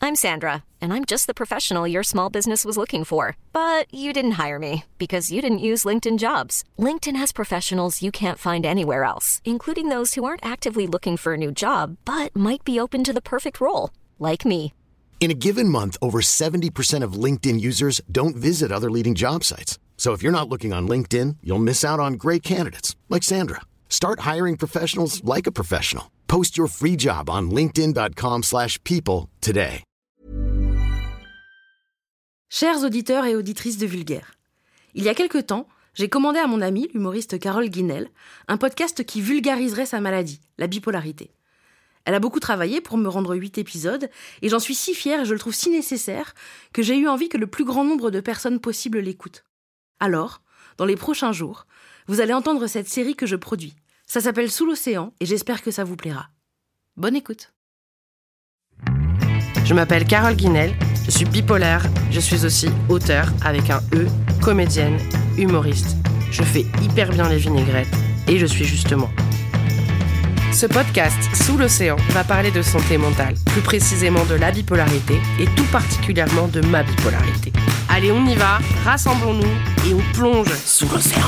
I'm Sandra, and I'm just the professional your small business was looking for. But you didn't hire me because you didn't use LinkedIn Jobs. LinkedIn has professionals you can't find anywhere else, including those who aren't actively looking for a new job, but might be open to the perfect role, like me. In a given month, over 70% of LinkedIn users don't visit other leading job sites. So if you're not looking on LinkedIn, you'll miss out on great candidates like Sandra. Start hiring professionals like a professional. Post your free job on linkedin.com/people today. Chers auditeurs et auditrices de Vulgaire, il y a quelque temps, j'ai commandé à mon amie, l'humoriste Carole Guinel, un podcast qui vulgariserait sa maladie, la bipolarité. Elle a beaucoup travaillé pour me rendre 8 épisodes, et j'en suis si fière et je le trouve si nécessaire que j'ai eu envie que le plus grand nombre de personnes possible l'écoutent. Alors, dans les prochains jours, vous allez entendre cette série que je produis. Ça s'appelle Sous l'océan et j'espère que ça vous plaira. Bonne écoute. Je m'appelle Carole Guinel, je suis bipolaire, je suis aussi auteure avec un E, comédienne, humoriste. Je fais hyper bien les vinaigrettes et je suis justement. Ce podcast, Sous l'océan, va parler de santé mentale, plus précisément de la bipolarité et tout particulièrement de ma bipolarité. Allez, on y va, rassemblons-nous et on plonge sous l'océan.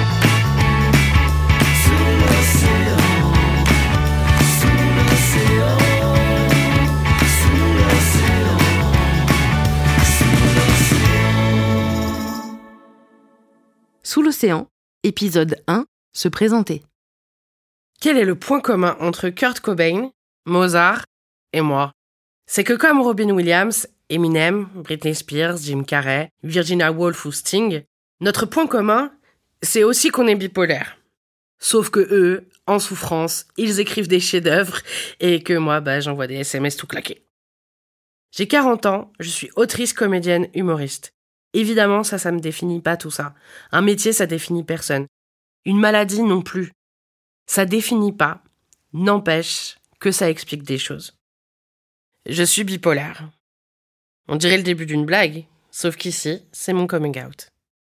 Sous l'océan, épisode 1, se présenter. Quel est le point commun entre Kurt Cobain, Mozart et moi ? C'est que comme Robin Williams, Eminem, Britney Spears, Jim Carrey, Virginia Woolf ou Sting, notre point commun, c'est aussi qu'on est bipolaire. Sauf que eux, en souffrance, ils écrivent des chefs-d'œuvre et que moi, j'envoie des SMS tout claqués. J'ai 40 ans, je suis autrice, comédienne, humoriste. Évidemment, ça me définit pas tout ça. Un métier, ça définit personne. Une maladie non plus. Ça définit pas, n'empêche que ça explique des choses. Je suis bipolaire. On dirait le début d'une blague, sauf qu'ici, c'est mon coming out.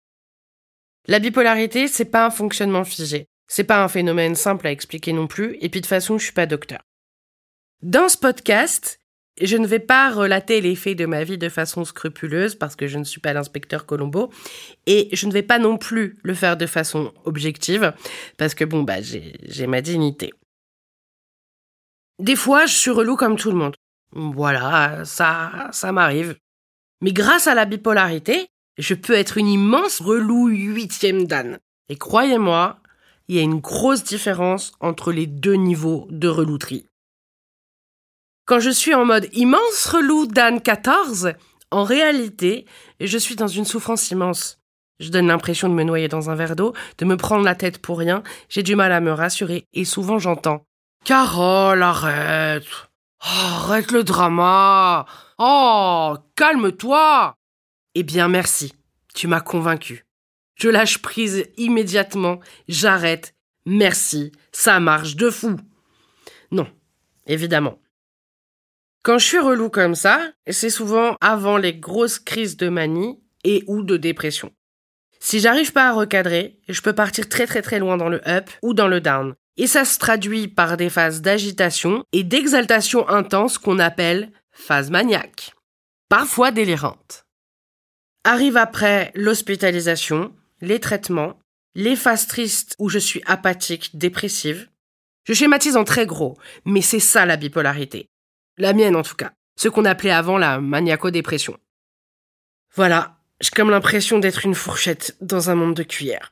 La bipolarité, c'est pas un fonctionnement figé. C'est pas un phénomène simple à expliquer non plus, et puis de toute façon, je suis pas docteur. Dans ce podcast, je ne vais pas relater les faits de ma vie de façon scrupuleuse, parce que je ne suis pas l'inspecteur Colombo, et je ne vais pas non plus le faire de façon objective, parce que j'ai ma dignité. Des fois, je suis relou comme tout le monde. Voilà, ça m'arrive. Mais grâce à la bipolarité, je peux être une immense relou 8e dan. Et croyez-moi, il y a une grosse différence entre les deux niveaux de relouterie. Quand je suis en mode immense relou Dan 14, en réalité, je suis dans une souffrance immense. Je donne l'impression de me noyer dans un verre d'eau, de me prendre la tête pour rien, j'ai du mal à me rassurer et souvent j'entends « Carole, arrête ! Arrête le drama ! Oh, calme-toi !» Eh bien merci, tu m'as convaincue. Je lâche prise immédiatement, j'arrête, merci, ça marche de fou. Non, évidemment. Quand je suis relou comme ça, c'est souvent avant les grosses crises de manie et ou de dépression. Si j'arrive pas à recadrer, je peux partir très très très loin dans le up ou dans le down. Et ça se traduit par des phases d'agitation et d'exaltation intense qu'on appelle phase maniaque. Parfois délirante. Arrive après l'hospitalisation, les traitements, les phases tristes où je suis apathique, dépressive. Je schématise en très gros, mais c'est ça la bipolarité. La mienne en tout cas, ce qu'on appelait avant la maniaco-dépression. Voilà, j'ai comme l'impression d'être une fourchette dans un monde de cuillères.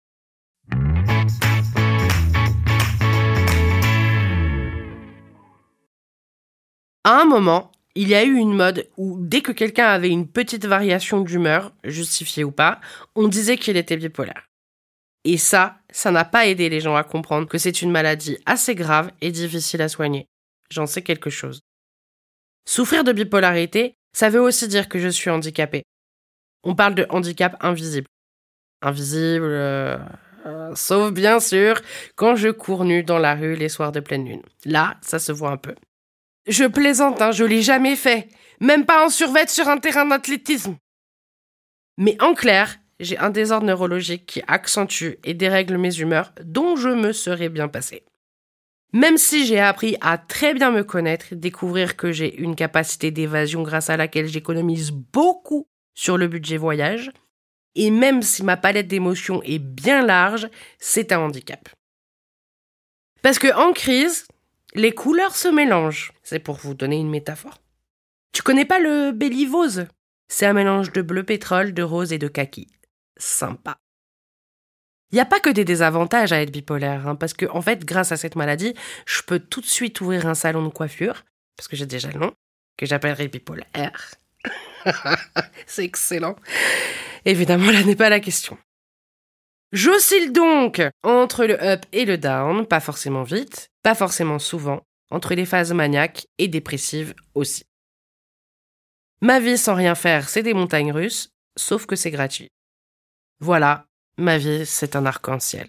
À un moment, il y a eu une mode où dès que quelqu'un avait une petite variation d'humeur, justifiée ou pas, on disait qu'il était bipolaire. Et ça n'a pas aidé les gens à comprendre que c'est une maladie assez grave et difficile à soigner. J'en sais quelque chose. Souffrir de bipolarité, ça veut aussi dire que je suis handicapée. On parle de handicap invisible. Invisible, sauf bien sûr quand je cours nue dans la rue les soirs de pleine lune. Là, ça se voit un peu. Je plaisante, je l'ai jamais fait. Même pas en survêt sur un terrain d'athlétisme. Mais en clair, j'ai un désordre neurologique qui accentue et dérègle mes humeurs dont je me serais bien passée. Même si j'ai appris à très bien me connaître, découvrir que j'ai une capacité d'évasion grâce à laquelle j'économise beaucoup sur le budget voyage, et même si ma palette d'émotions est bien large, c'est un handicap. Parce que en crise, les couleurs se mélangent. C'est pour vous donner une métaphore. Tu connais pas le Bellivose ? C'est un mélange de bleu pétrole, de rose et de kaki. Sympa. Il n'y a pas que des désavantages à être bipolaire, parce que, en fait, grâce à cette maladie, je peux tout de suite ouvrir un salon de coiffure, parce que j'ai déjà le nom, que j'appellerai bipolaire. C'est excellent. Évidemment, là n'est pas la question. J'oscille donc entre le up et le down, pas forcément vite, pas forcément souvent, entre les phases maniaques et dépressives aussi. Ma vie sans rien faire, c'est des montagnes russes, sauf que c'est gratuit. Voilà, ma vie, c'est un arc-en-ciel.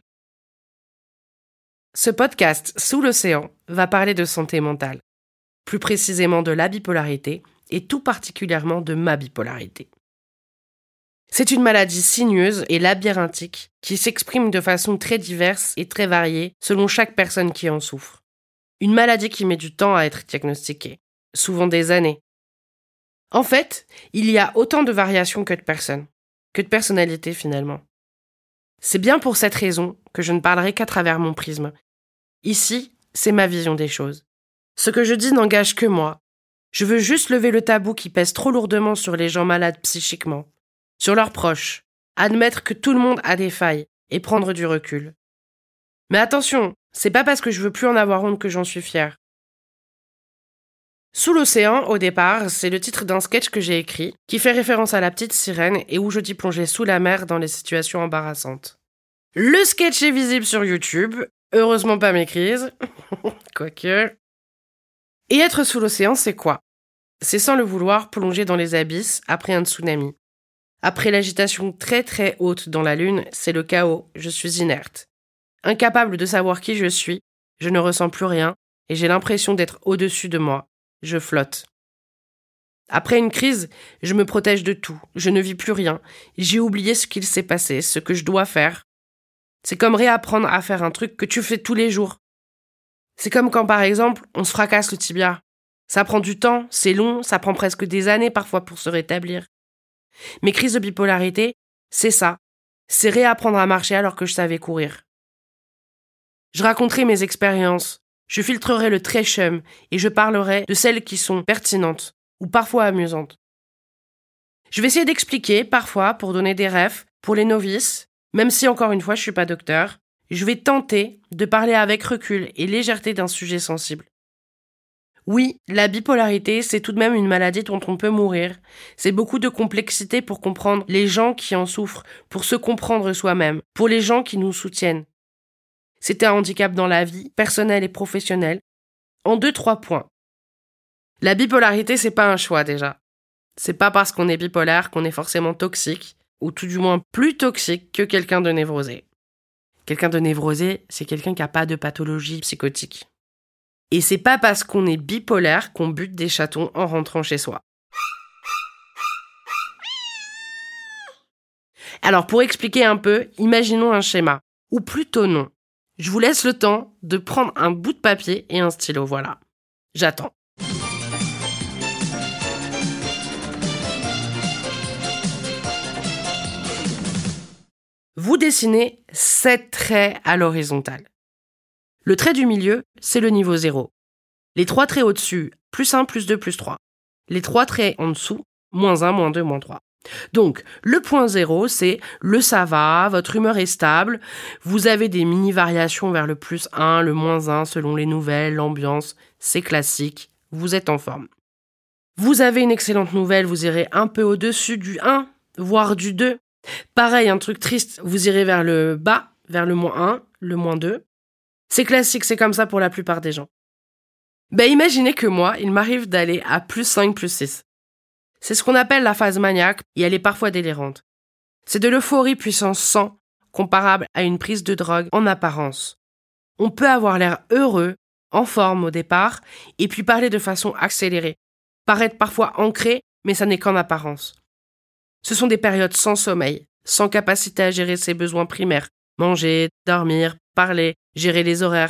Ce podcast, Sous l'océan, va parler de santé mentale, plus précisément de la bipolarité, et tout particulièrement de ma bipolarité. C'est une maladie sinueuse et labyrinthique qui s'exprime de façon très diverse et très variée selon chaque personne qui en souffre. Une maladie qui met du temps à être diagnostiquée, souvent des années. En fait, il y a autant de variations que de personnes, que de personnalités finalement. C'est bien pour cette raison que je ne parlerai qu'à travers mon prisme. Ici, c'est ma vision des choses. Ce que je dis n'engage que moi. Je veux juste lever le tabou qui pèse trop lourdement sur les gens malades psychiquement, sur leurs proches, admettre que tout le monde a des failles et prendre du recul. Mais attention, c'est pas parce que je veux plus en avoir honte que j'en suis fière. Sous l'océan, au départ, c'est le titre d'un sketch que j'ai écrit, qui fait référence à la petite sirène et où je dis plonger sous la mer dans les situations embarrassantes. Le sketch est visible sur YouTube, heureusement pas mes crises, quoique. Et être sous l'océan, c'est quoi ? C'est sans le vouloir plonger dans les abysses après un tsunami. Après l'agitation très très haute dans la lune, c'est le chaos, je suis inerte. Incapable de savoir qui je suis, je ne ressens plus rien et j'ai l'impression d'être au-dessus de moi. Je flotte. Après une crise, je me protège de tout, je ne vis plus rien, j'ai oublié ce qu'il s'est passé, ce que je dois faire. C'est comme réapprendre à faire un truc que tu fais tous les jours. C'est comme quand, par exemple, on se fracasse le tibia. Ça prend du temps, c'est long, ça prend presque des années parfois pour se rétablir. Mes crises de bipolarité, c'est ça. C'est réapprendre à marcher alors que je savais courir. Je raconterai mes expériences, je filtrerai le très chum et je parlerai de celles qui sont pertinentes ou parfois amusantes. Je vais essayer d'expliquer, parfois, pour donner des refs, pour les novices, même si encore une fois je suis pas docteur, je vais tenter de parler avec recul et légèreté d'un sujet sensible. Oui, la bipolarité, c'est tout de même une maladie dont on peut mourir. C'est beaucoup de complexité pour comprendre les gens qui en souffrent, pour se comprendre soi-même, pour les gens qui nous soutiennent. C'est un handicap dans la vie, personnelle et professionnelle. En 2-3 points. La bipolarité, c'est pas un choix déjà. C'est pas parce qu'on est bipolaire qu'on est forcément toxique, ou tout du moins plus toxique que quelqu'un de névrosé. Quelqu'un de névrosé, c'est quelqu'un qui n'a pas de pathologie psychotique. Et c'est pas parce qu'on est bipolaire qu'on bute des chatons en rentrant chez soi. Alors pour expliquer un peu, imaginons un schéma. Ou plutôt non. Je vous laisse le temps de prendre un bout de papier et un stylo, voilà. J'attends. Vous dessinez 7 traits à l'horizontale. Le trait du milieu, c'est le niveau 0. Les 3 traits au-dessus, plus 1, plus 2, plus 3. Les 3 traits en dessous, moins 1, moins 2, moins 3. Donc, le point 0, c'est le ça va, votre humeur est stable, vous avez des mini-variations vers le plus 1, le moins 1, selon les nouvelles, l'ambiance, c'est classique, vous êtes en forme. Vous avez une excellente nouvelle, vous irez un peu au-dessus du 1, voire du 2. Pareil, un truc triste, vous irez vers le bas, vers le moins 1, le moins 2. C'est classique, c'est comme ça pour la plupart des gens. Imaginez que moi, il m'arrive d'aller à plus 5, plus 6. C'est ce qu'on appelle la phase maniaque, et elle est parfois délirante. C'est de l'euphorie puissance 100, comparable à une prise de drogue en apparence. On peut avoir l'air heureux, en forme au départ, et puis parler de façon accélérée. Paraître parfois ancré, mais ça n'est qu'en apparence. Ce sont des périodes sans sommeil, sans capacité à gérer ses besoins primaires. Manger, dormir, parler, gérer les horaires.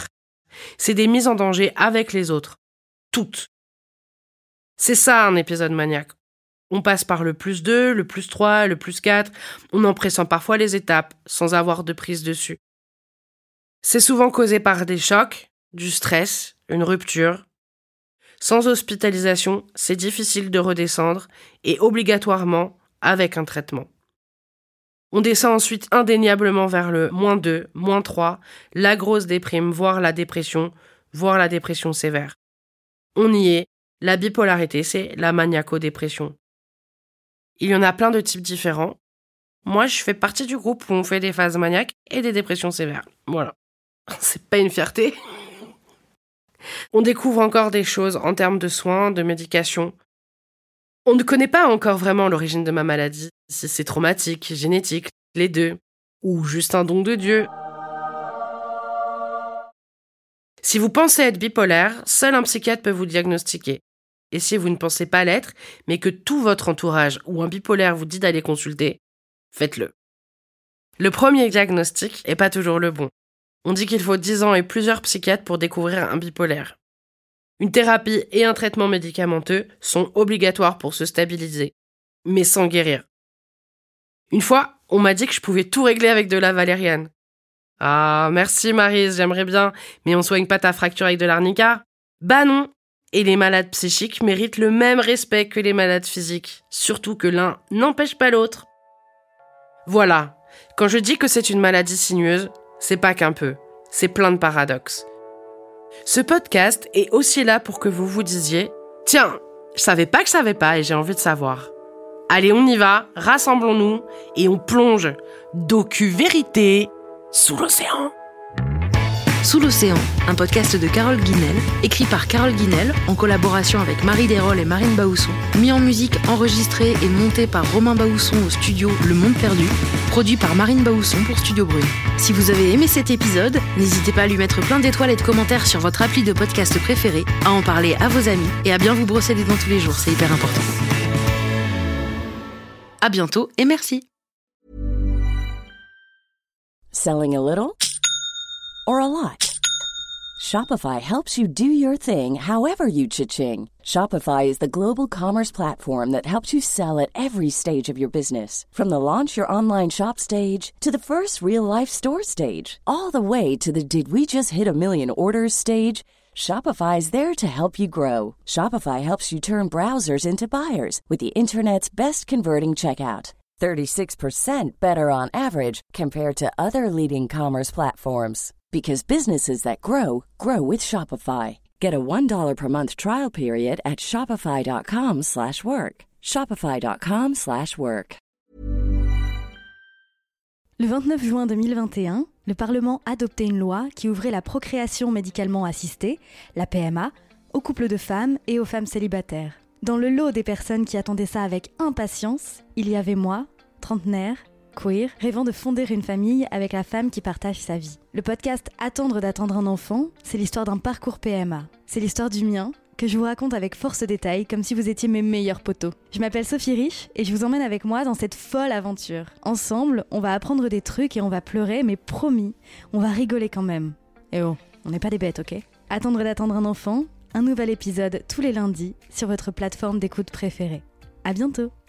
C'est des mises en danger avec les autres. Toutes. C'est ça un épisode maniaque. On passe par le +2, le +3, le +4, on en pressent parfois les étapes, sans avoir de prise dessus. C'est souvent causé par des chocs, du stress, une rupture. Sans hospitalisation, c'est difficile de redescendre, et obligatoirement avec un traitement. On descend ensuite indéniablement vers le -2, -3, la grosse déprime, voire la dépression sévère. On y est, la bipolarité, c'est la maniaco-dépression. Il y en a plein de types différents. Moi, je fais partie du groupe où on fait des phases maniaques et des dépressions sévères. Voilà. C'est pas une fierté. On découvre encore des choses en termes de soins, de médication. On ne connaît pas encore vraiment l'origine de ma maladie, si c'est traumatique, génétique, les deux, ou juste un don de Dieu. Si vous pensez être bipolaire, seul un psychiatre peut vous diagnostiquer. Et si vous ne pensez pas l'être, mais que tout votre entourage ou un bipolaire vous dit d'aller consulter, faites-le. Le premier diagnostic est pas toujours le bon. On dit qu'il faut 10 ans et plusieurs psychiatres pour découvrir un bipolaire. Une thérapie et un traitement médicamenteux sont obligatoires pour se stabiliser, mais sans guérir. Une fois, on m'a dit que je pouvais tout régler avec de la valériane. Ah, merci Maryse, j'aimerais bien, mais on soigne pas ta fracture avec de l'arnica? Bah non. Et les malades psychiques méritent le même respect que les malades physiques, surtout que l'un n'empêche pas l'autre. Voilà, quand je dis que c'est une maladie sinueuse, c'est pas qu'un peu, c'est plein de paradoxes. Ce podcast est aussi là pour que vous vous disiez « Tiens, je savais pas et j'ai envie de savoir. » Allez, on y va, rassemblons-nous et on plonge docu-vérité sous l'océan. Sous l'océan, un podcast de Carole Guinel, écrit par Carole Guinel en collaboration avec Marie Desrolles et Marine Baousson, mis en musique, enregistré et monté par Romain Baousson au studio Le Monde Perdu, produit par Marine Baousson pour Studio Brune. Si vous avez aimé cet épisode, n'hésitez pas à lui mettre plein d'étoiles et de commentaires sur votre appli de podcast préféré, à en parler à vos amis et à bien vous brosser les dents tous les jours, c'est hyper important. À bientôt et merci. Selling a little or a lot? Shopify helps you do your thing however you cha-ching. Shopify is the global commerce platform that helps you sell at every stage of your business. From the launch your online shop stage to the first real-life store stage, all the way to the did we just hit a million orders stage. Shopify's there to help you grow. Shopify helps you turn browsers into buyers with the internet's best converting checkout. 36% better on average compared to other leading commerce platforms. Because businesses that grow, grow with Shopify. Get a $1 per month trial period at shopify.com/work. Shopify.com/work. Le 29 juin 2021, le Parlement adoptait une loi qui ouvrait la procréation médicalement assistée, la PMA, aux couples de femmes et aux femmes célibataires. Dans le lot des personnes qui attendaient ça avec impatience, il y avait moi, trentenaire, queer, rêvant de fonder une famille avec la femme qui partage sa vie. Le podcast Attendre d'attendre un enfant, c'est l'histoire d'un parcours PMA. C'est l'histoire du mien, que je vous raconte avec force détail, comme si vous étiez mes meilleurs potos. Je m'appelle Sophie Rich et je vous emmène avec moi dans cette folle aventure. Ensemble, on va apprendre des trucs et on va pleurer, mais promis, on va rigoler quand même. Et oh, on n'est pas des bêtes, ok ? Attendre d'attendre un enfant, un nouvel épisode tous les lundis sur votre plateforme d'écoute préférée. À bientôt.